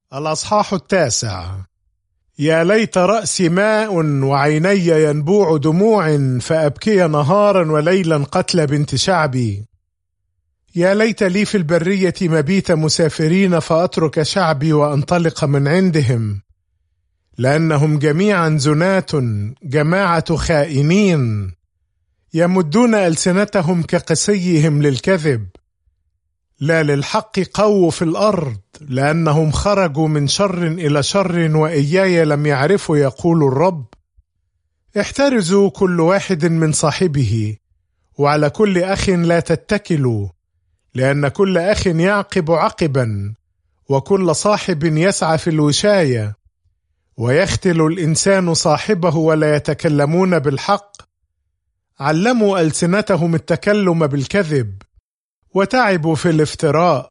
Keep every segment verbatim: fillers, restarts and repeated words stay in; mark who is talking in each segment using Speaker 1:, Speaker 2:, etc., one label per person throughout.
Speaker 1: الأصحاح التاسع. يا ليت رأسي ماء وعيني ينبوع دموع فأبكي نهارا وليلا قتل بنت شعبي. يا ليت لي في البرية مبيت مسافرين فأترك شعبي وأنطلق من عندهم، لأنهم جميعا زنات جماعة خائنين، يمدون ألسنتهم كقسيهم للكذب. لا للحق قووا في الأرض، لأنهم خرجوا من شر إلى شر وإياي لم يعرفوا يقول الرب. احترزوا كل واحد من صاحبه، وعلى كل أخ لا تتكلوا، لأن كل أخ يعقب عقبا، وكل صاحب يسعى في الوشاية. ويختل الإنسان صاحبه ولا يتكلمون بالحق. علموا ألسنتهم التكلم بالكذب، وتعبوا في الافتراء.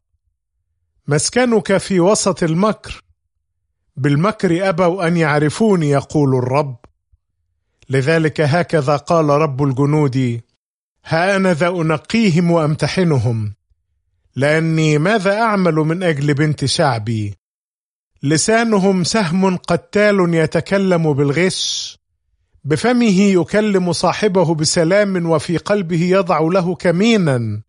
Speaker 1: مسكنك في وسط المكر، بالمكر أبوا أن يعرفوني يقول الرب. لذلك هكذا قال رب الجنود: ها أنا ذا أنقيهم وأمتحنهم، لأني ماذا أعمل من أجل بنت شعبي؟ لسانهم سهم قتال يتكلم بالغش، بفمه يكلم صاحبه بسلام وفي قلبه يضع له كمينا.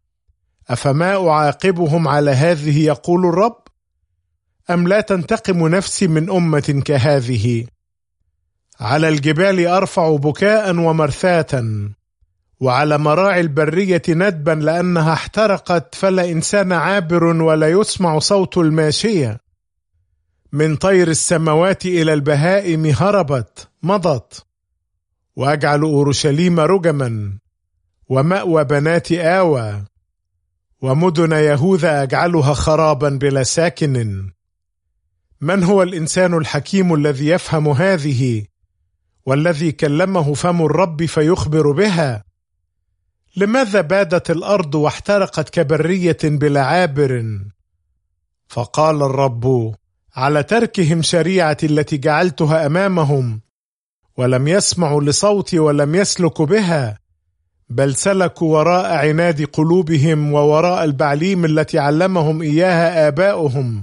Speaker 1: أفما أعاقبهم على هذه يقول الرب؟ أم لا تنتقم نفسي من أمة كهذه؟ على الجبال أرفع بكاء ومرثاة، وعلى مراعي البرية ندبا، لأنها احترقت فلا إنسان عابر ولا يسمع صوت الماشية. من طير السماوات إلى البهائم هربت مضت، وأجعل أورشليم رجما ومأوى بنات آوى، ومدن يهوذا أجعلها خرابا بلا ساكن. من هو الإنسان الحكيم الذي يفهم هذه، والذي كلمه فم الرب فيخبر بها؟ لماذا بادت الأرض واحترقت كبرية بلا عابر؟ فقال الرب: على تركهم شريعتي التي جعلتها أمامهم، ولم يسمعوا لصوتي ولم يسلكوا بها، بل سلكوا وراء عناد قلوبهم ووراء البعليم التي علمهم إياها آباؤهم.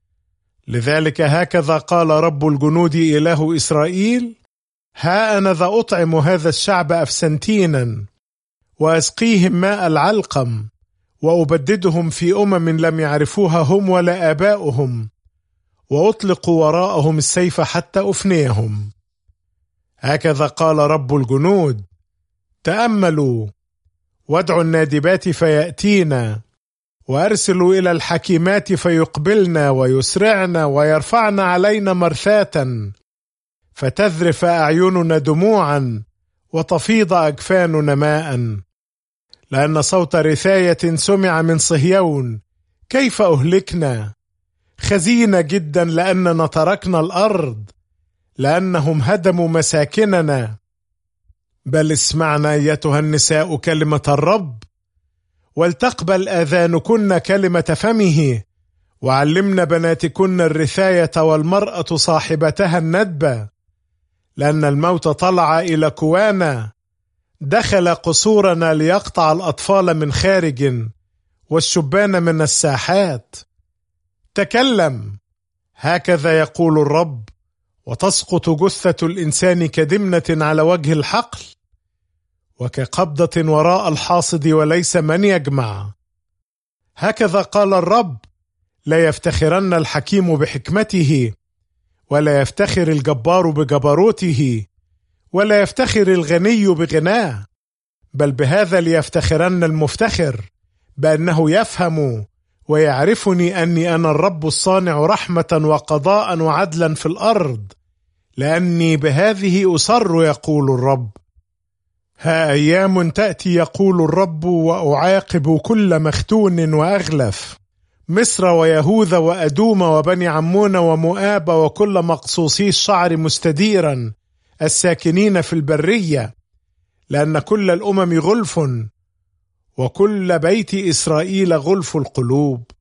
Speaker 1: لذلك هكذا قال رب الجنود إله إسرائيل: ها أنا ذا أطعم هذا الشعب أفسنتينا، وأسقيهم ماء العلقم، وأبددهم في أمم لم يعرفوها هم ولا آباؤهم، وأطلق وراءهم السيف حتى أفنيهم. هكذا قال رب الجنود: تأملوا وادعوا النادبات فيأتينا، وأرسلوا إلى الحكيمات فيقبلنا ويسرعنا ويرفعن علينا مرثاة، فتذرف أعيننا دموعا وتفيض أجفاننا ماء. لأن صوت رثاية سمع من صهيون: كيف أهلكنا؟ خزينا جدا لأننا تركنا الأرض، لأنهم هدموا مساكننا. بل اسمعنا أيتها النساء كلمة الرب، ولتقبل آذانكن كلمة فمه، وعلمنا بناتكن الرثاية والمرأة صاحبتها الندبة. لأن الموت طلع إلى كوانا، دخل قصورنا ليقطع الأطفال من خارج والشبان من الساحات. تكلم، هكذا يقول الرب، وتسقط جثة الإنسان كدمنة على وجه الحقل، وكقبضة وراء الحاصد وليس من يجمع. هكذا قال الرب: لا يفتخرن الحكيم بحكمته، ولا يفتخر الجبار بجبروته، ولا يفتخر الغني بغناه، بل بهذا ليفتخرن المفتخر، بأنه يفهم ويعرفني أني أنا الرب الصانع رحمة وقضاء وعدلا في الأرض، لأني بهذه أصر يقول الرب. ها أيام تأتي يقول الرب وأعاقب كل مختون وأغلف، مصر ويهوذا وأدوم وبني عمون ومؤاب وكل مقصوصي الشعر مستديرا الساكنين في البرية، لأن كل الأمم غلف، وكل بيت إسرائيل غلف القلوب.